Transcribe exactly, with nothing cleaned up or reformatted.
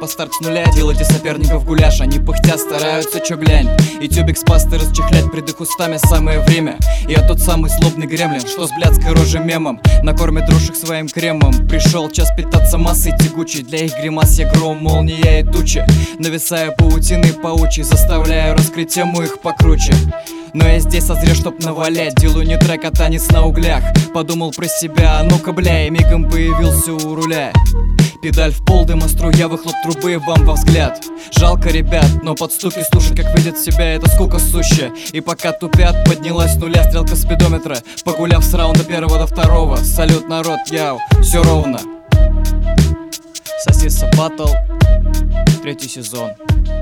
типа старт с нуля. Делайте соперников гуляш, они пыхтя стараются, чё глянь. И тюбик с пастой расчехлять пред их устами самое время. Я тот самый злобный гремлин, что с блядской рожей мемом накормит дружек своим кремом. Пришел час питаться массой тягучей, для их гримас я гром, молния и тучи. Нависая паутиной паучьей, заставляю раскрыть тему их покруче. Но я здесь созрел, чтоб навалять. Делаю не трек, а танец на углях. Подумал про себя, а ну-ка бля, и мигом появился у руля. Педаль в пол, дыма струя, выхлоп трубы вам во взгляд. Жалко ребят, но под стуки слушай, как видят себя эта скука сущая. И пока тупят, поднялась с нуля стрелка спидометра, погуляв с раунда первого до второго. Салют, народ, яу, все ровно. Сосиса Батл, третий сезон.